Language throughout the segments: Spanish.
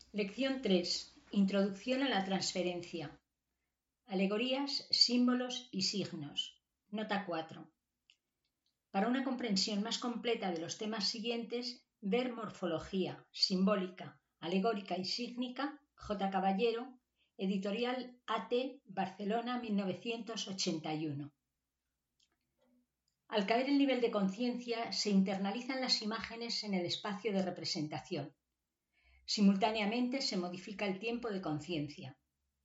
Lección 3. Introducción a la transferencia. Alegorías, símbolos y signos. Nota 4. Para una comprensión más completa de los temas siguientes, ver Morfología, Simbólica, Alegórica y Sígnica, J. Caballero, editorial A.T., Barcelona, 1981. Al caer el nivel de conciencia, se internalizan las imágenes en el espacio de representación. Simultáneamente se modifica el tiempo de conciencia.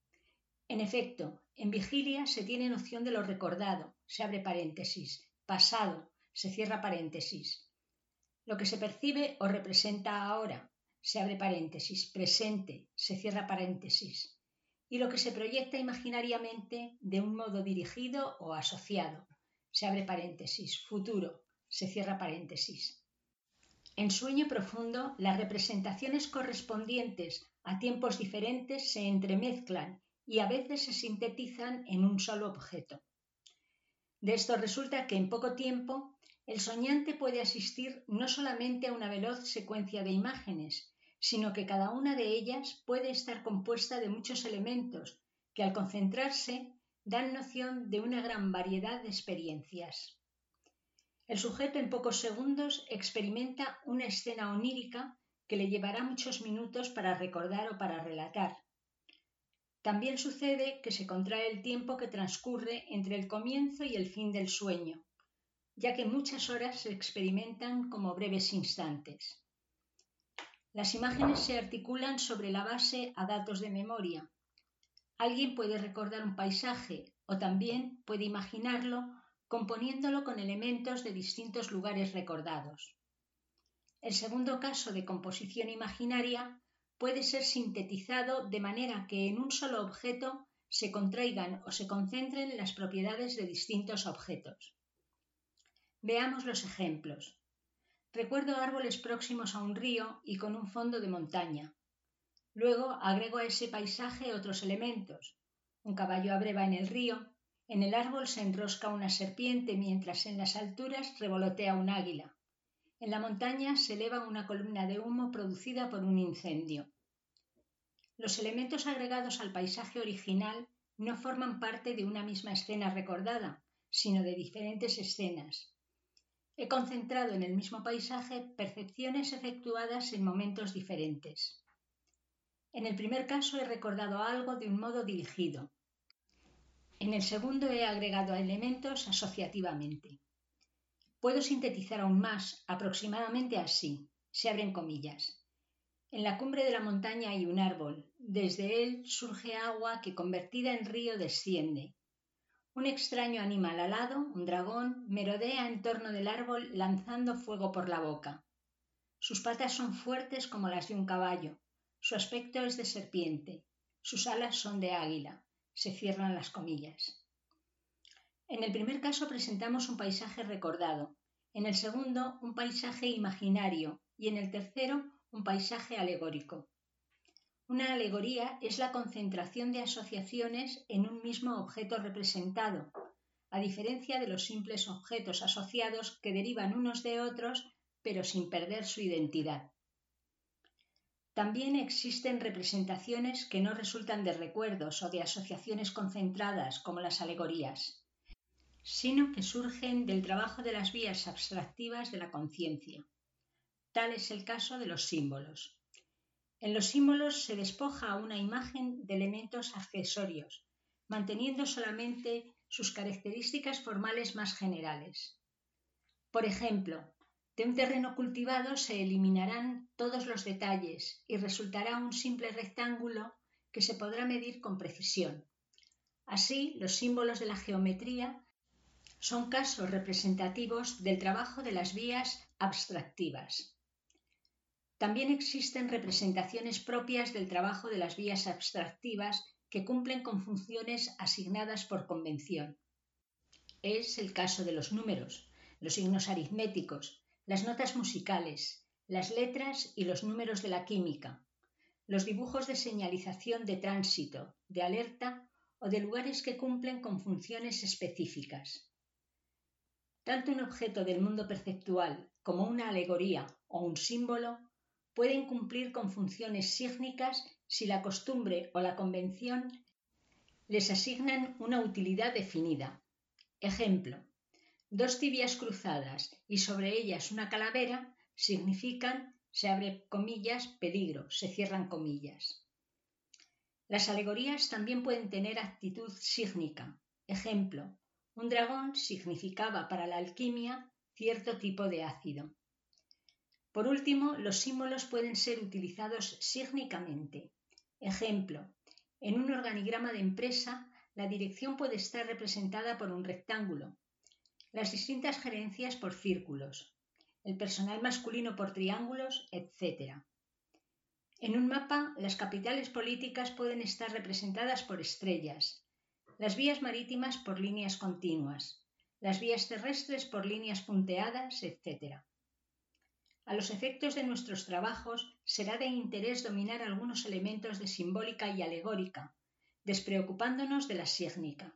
En efecto, en vigilia se tiene noción de lo recordado, se abre paréntesis, pasado, se cierra paréntesis. Lo que se percibe o representa ahora, se abre paréntesis, presente, se cierra paréntesis. Y lo que se proyecta imaginariamente de un modo dirigido o asociado, se abre paréntesis, futuro, se cierra paréntesis. En sueño profundo, las representaciones correspondientes a tiempos diferentes se entremezclan y a veces se sintetizan en un solo objeto. De esto resulta que en poco tiempo el soñante puede asistir no solamente a una veloz secuencia de imágenes, sino que cada una de ellas puede estar compuesta de muchos elementos que al concentrarse dan noción de una gran variedad de experiencias. El sujeto en pocos segundos experimenta una escena onírica que le llevará muchos minutos para recordar o para relatar. También sucede que se contrae el tiempo que transcurre entre el comienzo y el fin del sueño, ya que muchas horas se experimentan como breves instantes. Las imágenes se articulan sobre la base a datos de memoria. Alguien puede recordar un paisaje o también puede imaginarlo componiéndolo con elementos de distintos lugares recordados. El segundo caso de composición imaginaria puede ser sintetizado de manera que en un solo objeto se contraigan o se concentren las propiedades de distintos objetos. Veamos los ejemplos. Recuerdo árboles próximos a un río y con un fondo de montaña. Luego agrego a ese paisaje otros elementos. Un caballo abreva en el río. En el árbol se enrosca una serpiente mientras en las alturas revolotea un águila. En la montaña se eleva una columna de humo producida por un incendio. Los elementos agregados al paisaje original no forman parte de una misma escena recordada, sino de diferentes escenas. He concentrado en el mismo paisaje percepciones efectuadas en momentos diferentes. En el primer caso he recordado algo de un modo dirigido. En el segundo he agregado elementos asociativamente. Puedo sintetizar aún más, aproximadamente así, se abren comillas. En la cumbre de la montaña hay un árbol, desde él surge agua que convertida en río desciende. Un extraño animal alado, un dragón, merodea en torno del árbol lanzando fuego por la boca. Sus patas son fuertes como las de un caballo, su aspecto es de serpiente, sus alas son de águila. Se cierran las comillas. En el primer caso presentamos un paisaje recordado, en el segundo un paisaje imaginario y en el tercero un paisaje alegórico. Una alegoría es la concentración de asociaciones en un mismo objeto representado, a diferencia de los simples objetos asociados que derivan unos de otros pero sin perder su identidad. También existen representaciones que no resultan de recuerdos o de asociaciones concentradas como las alegorías, sino que surgen del trabajo de las vías abstractivas de la conciencia. Tal es el caso de los símbolos. En los símbolos se despoja a una imagen de elementos accesorios, manteniendo solamente sus características formales más generales. Por ejemplo, de un terreno cultivado se eliminarán todos los detalles y resultará un simple rectángulo que se podrá medir con precisión. Así, los símbolos de la geometría son casos representativos del trabajo de las vías abstractivas. También existen representaciones propias del trabajo de las vías abstractivas que cumplen con funciones asignadas por convención. Es el caso de los números, los signos aritméticos, las notas musicales, las letras y los números de la química, los dibujos de señalización de tránsito, de alerta o de lugares que cumplen con funciones específicas. Tanto un objeto del mundo perceptual como una alegoría o un símbolo pueden cumplir con funciones sígnicas si la costumbre o la convención les asignan una utilidad definida. Ejemplo: dos tibias cruzadas y sobre ellas una calavera significan, se abre comillas, peligro, se cierran comillas. Las alegorías también pueden tener actitud sígnica. Ejemplo: un dragón significaba para la alquimia cierto tipo de ácido. Por último, los símbolos pueden ser utilizados sígnicamente. Ejemplo: en un organigrama de empresa, la dirección puede estar representada por un rectángulo, las distintas gerencias por círculos, el personal masculino por triángulos, etc. En un mapa, las capitales políticas pueden estar representadas por estrellas, las vías marítimas por líneas continuas, las vías terrestres por líneas punteadas, etc. A los efectos de nuestros trabajos, será de interés dominar algunos elementos de simbólica y alegórica, despreocupándonos de la sígnica.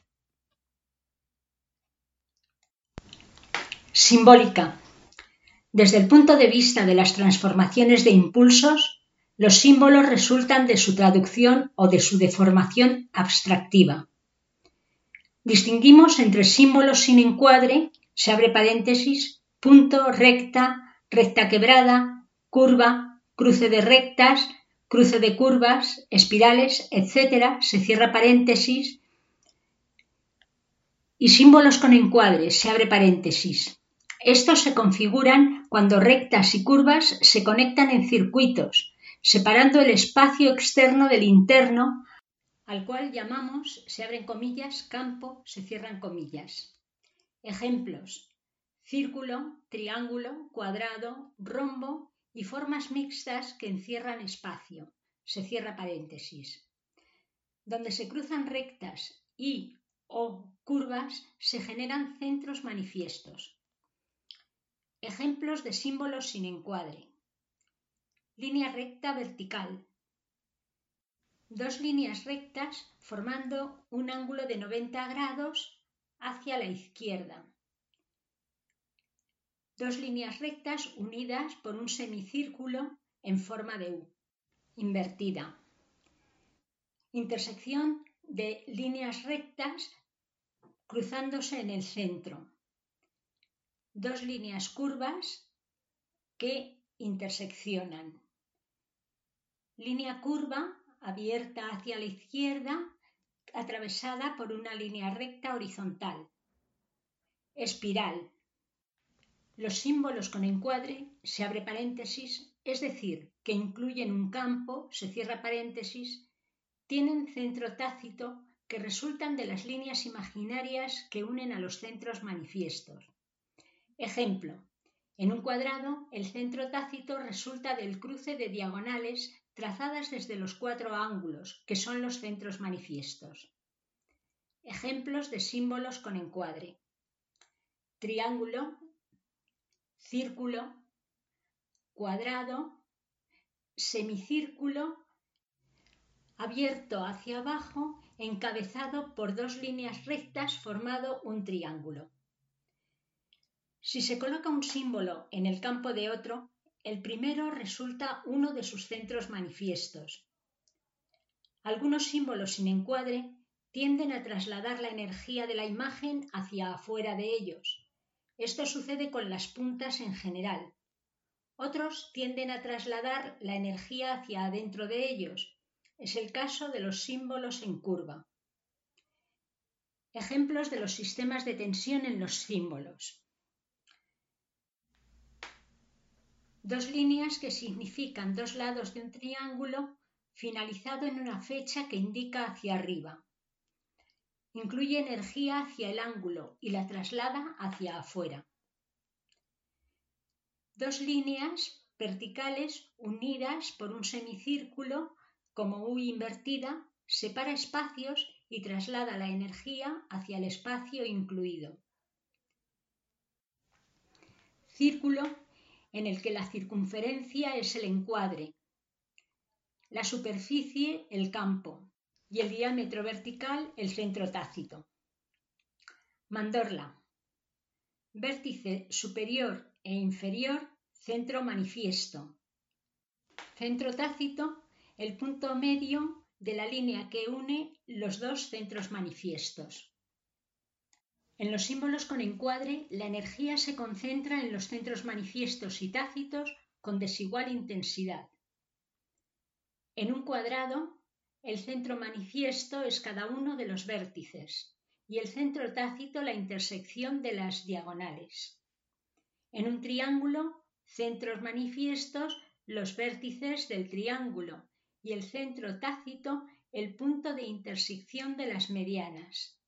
Simbólica. Desde el punto de vista de las transformaciones de impulsos, los símbolos resultan de su traducción o de su deformación abstractiva. Distinguimos entre símbolos sin encuadre, se abre paréntesis, punto, recta, recta quebrada, curva, cruce de rectas, cruce de curvas, espirales, etc., se cierra paréntesis, y símbolos con encuadre, se abre paréntesis. Estos se configuran cuando rectas y curvas se conectan en circuitos, separando el espacio externo del interno, al cual llamamos, se abren comillas, campo, se cierran comillas. Ejemplos: círculo, triángulo, cuadrado, rombo y formas mixtas que encierran espacio, se cierra paréntesis. Donde se cruzan rectas y o curvas, se generan centros manifiestos. Ejemplos de símbolos sin encuadre: línea recta vertical, dos líneas rectas formando un ángulo de 90 grados hacia la izquierda, dos líneas rectas unidas por un semicírculo en forma de U, invertida. Intersección de líneas rectas cruzándose en el centro, dos líneas curvas que interseccionan. Línea curva abierta hacia la izquierda, atravesada por una línea recta horizontal. Espiral. Los símbolos con encuadre, se abre paréntesis, es decir, que incluyen un campo, se cierra paréntesis, tienen centro tácito que resultan de las líneas imaginarias que unen a los centros manifiestos. Ejemplo: en un cuadrado, el centro tácito resulta del cruce de diagonales trazadas desde los cuatro ángulos, que son los centros manifiestos. Ejemplos de símbolos con encuadre: triángulo, círculo, cuadrado, semicírculo, abierto hacia abajo, encabezado por dos líneas rectas formado un triángulo. Si se coloca un símbolo en el campo de otro, el primero resulta uno de sus centros manifiestos. Algunos símbolos sin encuadre tienden a trasladar la energía de la imagen hacia afuera de ellos. Esto sucede con las puntas en general. Otros tienden a trasladar la energía hacia adentro de ellos. Es el caso de los símbolos en curva. Ejemplos de los sistemas de tensión en los símbolos. Dos líneas que significan dos lados de un triángulo finalizado en una fecha que indica hacia arriba. Incluye energía hacia el ángulo y la traslada hacia afuera. Dos líneas verticales unidas por un semicírculo como U invertida separa espacios y traslada la energía hacia el espacio incluido. Círculo en el que la circunferencia es el encuadre, la superficie el campo y el diámetro vertical el centro tácito. Mandorla. Vértice superior e inferior, centro manifiesto. Centro tácito, el punto medio de la línea que une los dos centros manifiestos. En los símbolos con encuadre, la energía se concentra en los centros manifiestos y tácitos con desigual intensidad. En un cuadrado, el centro manifiesto es cada uno de los vértices y el centro tácito la intersección de las diagonales. En un triángulo, centros manifiestos los vértices del triángulo y el centro tácito el punto de intersección de las medianas.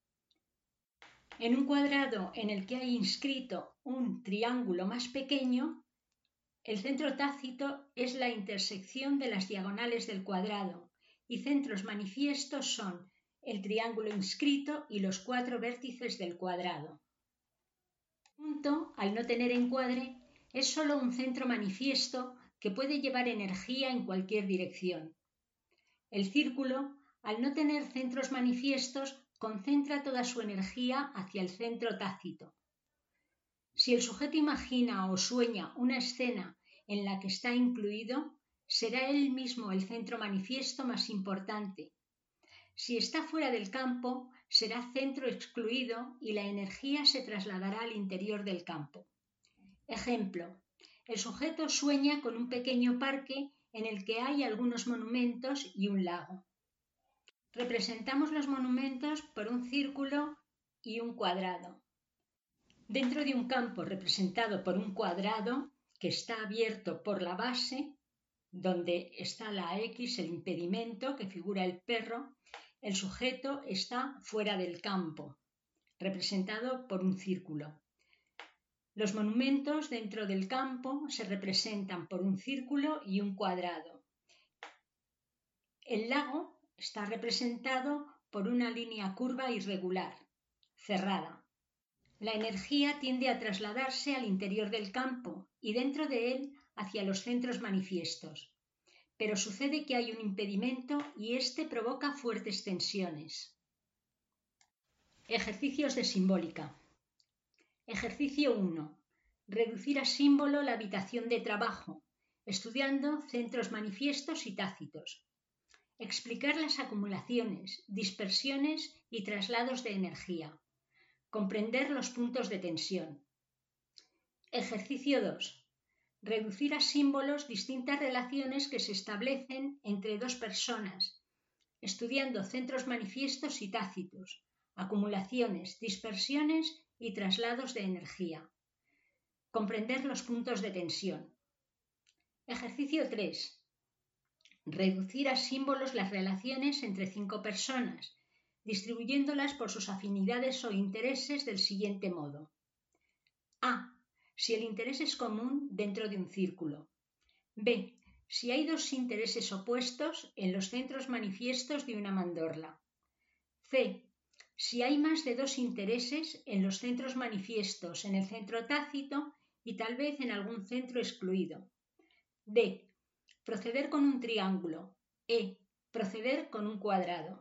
En un cuadrado en el que hay inscrito un triángulo más pequeño, el centro tácito es la intersección de las diagonales del cuadrado y centros manifiestos son el triángulo inscrito y los 4 vértices del cuadrado. El punto, al no tener encuadre, es solo un centro manifiesto que puede llevar energía en cualquier dirección. El círculo, al no tener centros manifiestos, concentra toda su energía hacia el centro tácito. Si el sujeto imagina o sueña una escena en la que está incluido, será él mismo el centro manifiesto más importante. Si está fuera del campo, será centro excluido y la energía se trasladará al interior del campo. Ejemplo: el sujeto sueña con un pequeño parque en el que hay algunos monumentos y un lago. Representamos los monumentos por un círculo y un cuadrado. Dentro de un campo representado por un cuadrado que está abierto por la base, donde está la X, el impedimento que figura el perro, el sujeto está fuera del campo, representado por un círculo. Los monumentos dentro del campo se representan por un círculo y un cuadrado. El lago está representado por una línea curva irregular, cerrada. La energía tiende a trasladarse al interior del campo y dentro de él hacia los centros manifiestos. Pero sucede que hay un impedimento y éste provoca fuertes tensiones. Ejercicios de simbólica. Ejercicio 1. Reducir a símbolo la habitación de trabajo, estudiando centros manifiestos y tácitos. Explicar las acumulaciones, dispersiones y traslados de energía. Comprender los puntos de tensión. Ejercicio 2. Reducir a símbolos distintas relaciones que se establecen entre dos personas, estudiando centros manifiestos y tácitos, acumulaciones, dispersiones y traslados de energía. Comprender los puntos de tensión. Ejercicio 3. Reducir a símbolos las relaciones entre 5 personas, distribuyéndolas por sus afinidades o intereses del siguiente modo. A. Si el interés es común dentro de un círculo. B. Si hay dos intereses opuestos en los centros manifiestos de una mandorla. C. Si hay más de 2 intereses en los centros manifiestos, en el centro tácito y tal vez en algún centro excluido. D. Proceder con un triángulo. E. Proceder con un cuadrado.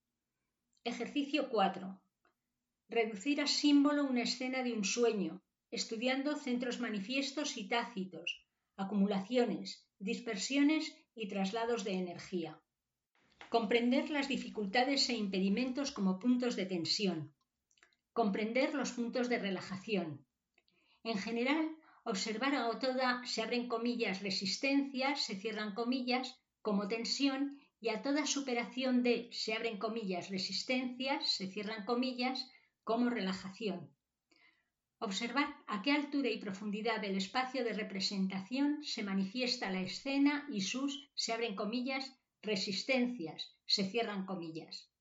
Ejercicio 4. Reducir a símbolo una escena de un sueño, estudiando centros manifiestos y tácitos, acumulaciones, dispersiones y traslados de energía. Comprender las dificultades e impedimentos como puntos de tensión. Comprender los puntos de relajación. En general, observar a toda, se abren comillas, resistencias, se cierran comillas, como tensión, y a toda superación de, se abren comillas, resistencias, se cierran comillas, como relajación. Observar a qué altura y profundidad del espacio de representación se manifiesta la escena y sus, se abren comillas, resistencias, se cierran comillas.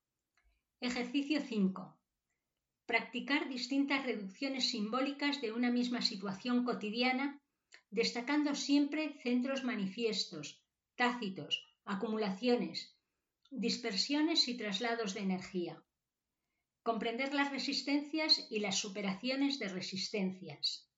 Ejercicio 5. Practicar distintas reducciones simbólicas de una misma situación cotidiana, destacando siempre centros manifiestos, tácitos, acumulaciones, dispersiones y traslados de energía. Comprender las resistencias y las superaciones de resistencias.